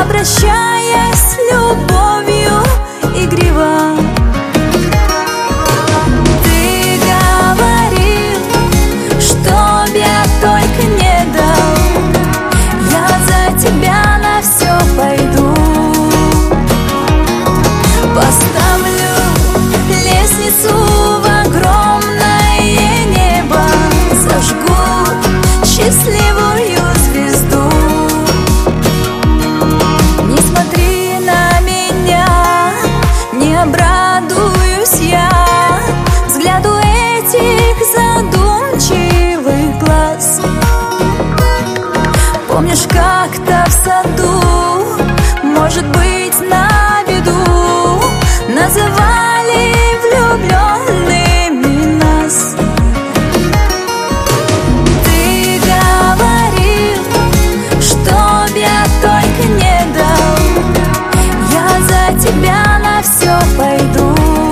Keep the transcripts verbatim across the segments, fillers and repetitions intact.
обращаясь любовью игриво. Ты говорил, чтоб я только не дал, я за тебя на все пойду. Поставлю лестницу в огромное небо, зажгу счастливую звезду. Не смотри на меня, не обрадуюсь я взгляду этих задумчивых глаз. Помнишь, как-то в саду, может быть, на виду, называли влюбленными нас? Ты говорил, чтоб я только не дал, я за тебя на все пойду.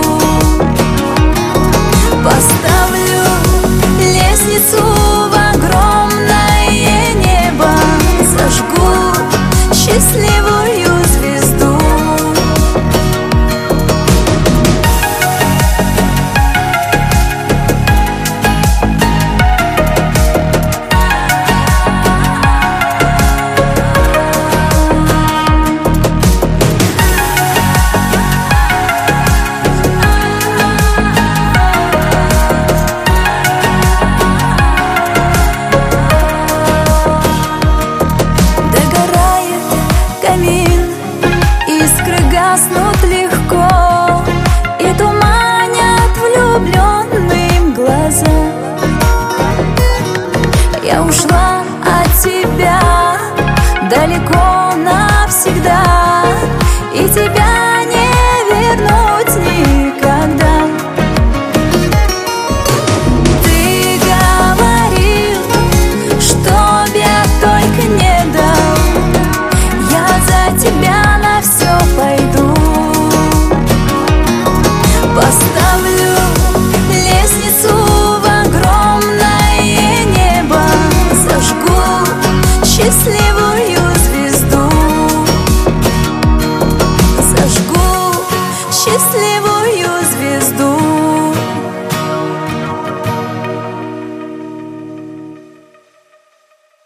Поставлю лестницу в огромное небо, зажгу счастливую звезду. Искры гаснут легко и туманят влюбленным глаза. Я ушла от тебя далеко навсегда, и тебя не вернуть никогда. Ты говорил, чтоб я только не дал, я за тебя на все пойду. Поставлю лестницу в огромное небо, зажгу счастливую звезду. Зажгу счастливую